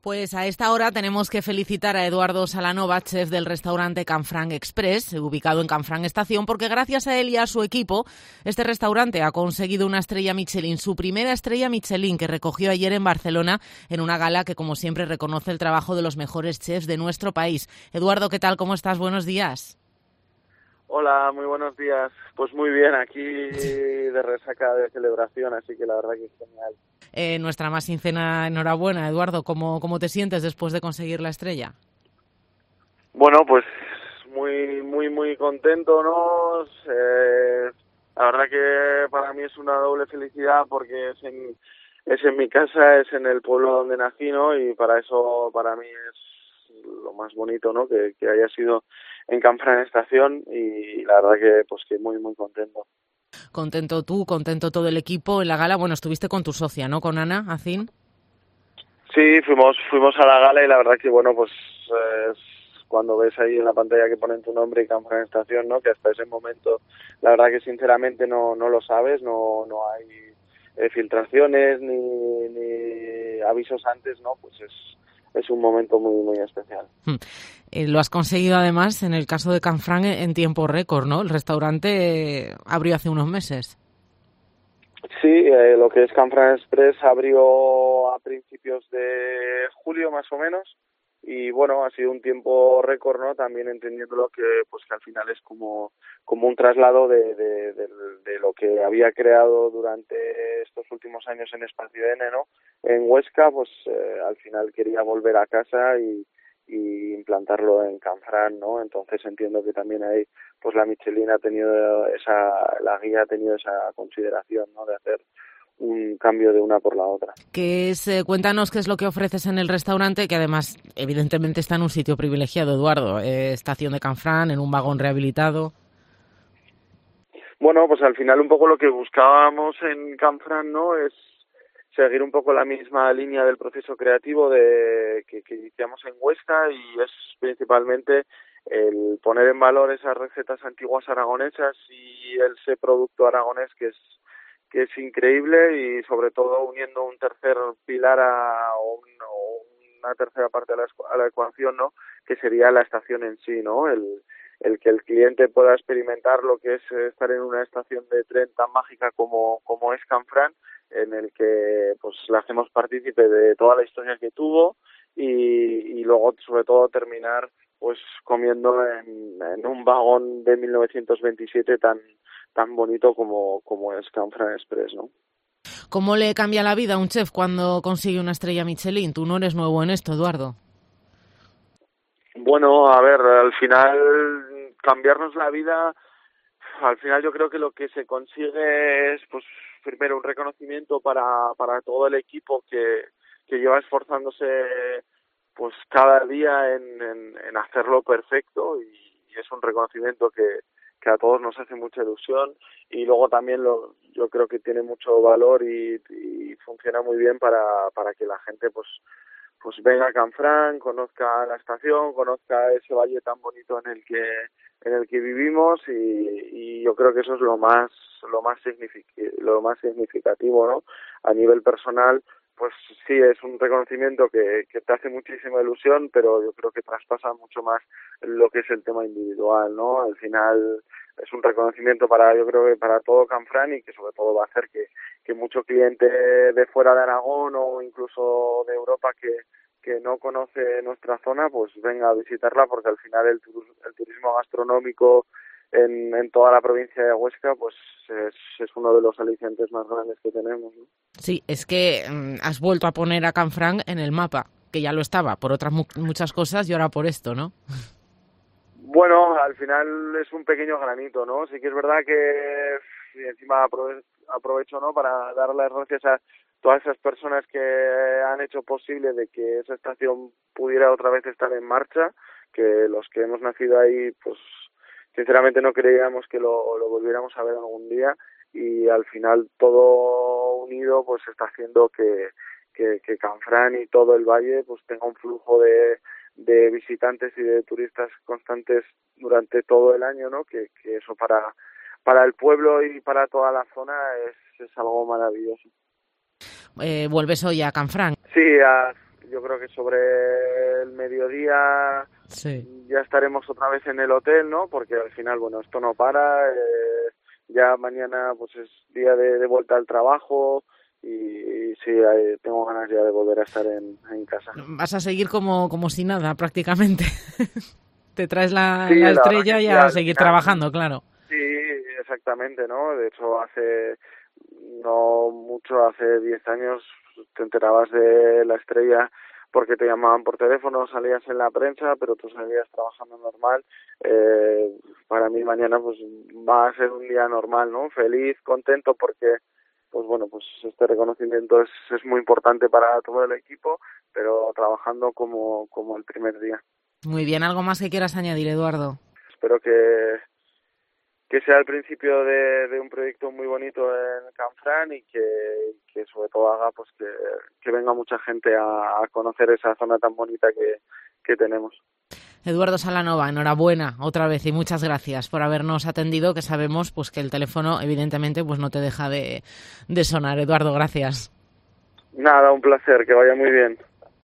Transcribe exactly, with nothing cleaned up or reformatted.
Pues a esta hora tenemos que felicitar a Eduardo Salanova, chef del restaurante Canfranc Express, ubicado en Canfranc Estación, porque gracias a él y a su equipo, este restaurante ha conseguido una estrella Michelin, su primera estrella Michelin, que recogió ayer en Barcelona en una gala que, como siempre, reconoce el trabajo de los mejores chefs de nuestro país. Eduardo, ¿qué tal? ¿Cómo estás? Buenos días. Hola, muy buenos días. Pues muy bien, aquí de resaca de celebración, así que la verdad que es genial. Eh, nuestra más sincera enhorabuena, Eduardo. ¿Cómo, cómo te sientes después de conseguir la estrella? Bueno, pues muy, muy, muy contento, ¿no? Eh, la verdad que para mí es una doble felicidad porque es en, es en mi casa, es en el pueblo donde nací, ¿no? Y para eso, para mí es lo más bonito, ¿no? Que, que haya sido en Canfranc Estación y la verdad que, pues que muy, muy contento. Contento tú, contento todo el equipo en la gala. Bueno, estuviste con tu socia, ¿no? Con Ana Acín. Sí, fuimos fuimos a la gala y la verdad que, bueno, pues eh, cuando ves ahí en la pantalla que ponen tu nombre y Canfranc Estación, ¿no? Que hasta ese momento, la verdad que sinceramente no no lo sabes, no no hay eh, filtraciones ni, ni avisos antes, ¿no? Pues es es un momento muy muy especial. Hmm. Eh, lo has conseguido además en el caso de Canfranc en tiempo récord, ¿no? El restaurante eh, abrió hace unos meses. Sí, eh, lo que es Canfranc Express abrió a principios de julio más o menos y bueno, ha sido un tiempo récord, ¿no? También entendiéndolo que pues que al final es como como un traslado de, de, de, de lo que había creado durante estos últimos años en Espacio N, ¿no? En Huesca, pues eh, al final quería volver a casa y y implantarlo en Canfranc, ¿no? Entonces entiendo que también ahí pues la Michelin ha tenido esa, la guía ha tenido esa consideración, ¿no? De hacer un cambio de una por la otra. ¿Qué es, eh, cuéntanos qué es lo que ofreces en el restaurante, que además evidentemente está en un sitio privilegiado, Eduardo, eh, estación de Canfranc, en un vagón rehabilitado. Bueno, pues al final un poco lo que buscábamos en Canfranc, ¿no? Es seguir un poco la misma línea del proceso creativo de que, que iniciamos en Huesca y es principalmente el poner en valor esas recetas antiguas aragonesas y ese producto aragonés que es que es increíble y sobre todo uniendo un tercer pilar a o un, o una tercera parte a la, a la ecuación, ¿no? Que sería la estación en sí, ¿no? El el que el cliente pueda experimentar lo que es estar en una estación de tren tan mágica como como es Canfranc, en el que pues le hacemos partícipe de toda la historia que tuvo y, y luego sobre todo terminar pues comiendo en, en un vagón de mil novecientos veintisiete tan tan bonito como como es Canfranc Express, ¿no? ¿Cómo le cambia la vida a un chef cuando consigue una estrella Michelin? Tú no eres nuevo en esto, Eduardo. Bueno, a ver, al final cambiarnos la vida, al final yo creo que lo que se consigue es, pues, primero un reconocimiento para para todo el equipo que que lleva esforzándose, pues, cada día en en, en hacerlo perfecto y, y es un reconocimiento que que a todos nos hace mucha ilusión y luego también lo yo creo que tiene mucho valor y, y funciona muy bien para para que la gente pues pues venga a Canfranc, conozca la estación, conozca ese valle tan bonito en el que en el que vivimos y, y yo creo que eso es lo más lo más signific- lo más significativo, ¿no? A nivel personal, pues sí es un reconocimiento que, que te hace muchísima ilusión, pero yo creo que traspasa mucho más lo que es el tema individual, ¿no? Al final es un reconocimiento para yo creo que para todo Canfranc y que sobre todo va a hacer que que mucho cliente de fuera de Aragón o incluso de Europa que que no conoce nuestra zona, pues venga a visitarla porque al final el, tur el turismo gastronómico en, en toda la provincia de Huesca pues es, es uno de los alicientes más grandes que tenemos, ¿no? Sí, es que mm, has vuelto a poner a Canfranc en el mapa, que ya lo estaba por otras mu muchas cosas y ahora por esto, ¿no? Bueno, al final es un pequeño granito, ¿no? Sí que es verdad que y encima aprove aprovecho, ¿no? Para dar las gracias a todas esas personas que han hecho posible de que esa estación pudiera otra vez estar en marcha, que los que hemos nacido ahí, pues sinceramente no creíamos que lo, lo volviéramos a ver algún día y al final todo unido pues está haciendo que, que, que Canfranc y todo el valle pues tenga un flujo de de visitantes y de turistas constantes durante todo el año, ¿no? Que, que eso para para el pueblo y para toda la zona es, es algo maravilloso. Eh, vuelves hoy a Canfranc. Sí, a, yo creo que sobre el mediodía sí. ya estaremos otra vez en el hotel, ¿no? Porque al final, bueno, esto no para, eh, ya mañana pues es día de, de vuelta al trabajo y, y sí, eh, tengo ganas ya de volver a estar en, en casa. Vas a seguir como, como si nada, prácticamente. Te traes la, sí, la la estrella y a seguir final, trabajando, claro. Sí, exactamente, ¿no? De hecho, hace no mucho, hace diez años, te enterabas de la estrella porque te llamaban por teléfono, salías en la prensa, pero tú seguías trabajando normal. Eh, para mí mañana pues va a ser un día normal, ¿no? Feliz, contento porque pues bueno, pues este reconocimiento es, es muy importante para todo el equipo, pero trabajando como, como el primer día. Muy bien, ¿algo más que quieras añadir, Eduardo? Espero que que sea el principio de, de un proyecto muy bonito en Canfranc y que, que sobre todo haga pues que, que venga mucha gente a, a conocer esa zona tan bonita que, que tenemos. Eduardo Salanova, enhorabuena otra vez y muchas gracias por habernos atendido, que sabemos pues que el teléfono evidentemente pues no te deja de, de sonar. Eduardo, gracias. Nada, un placer, que vaya muy bien.